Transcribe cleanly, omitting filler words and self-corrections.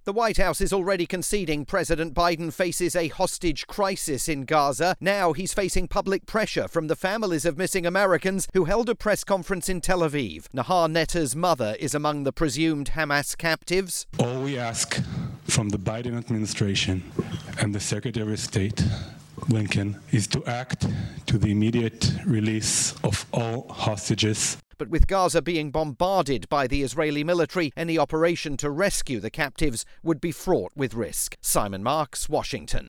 The White House is already conceding President Biden faces a hostage crisis in Gaza. Now he's facing public pressure from the families of missing Americans who held a press conference in Tel Aviv. Nahar Netta's mother is among the presumed Hamas captives. All we ask from the Biden administration and the Secretary of State, Blinken, is to act to the immediate release of all hostages. But with Gaza being bombarded by the Israeli military, any operation to rescue the captives would be fraught with risk. Simon Marks, Washington.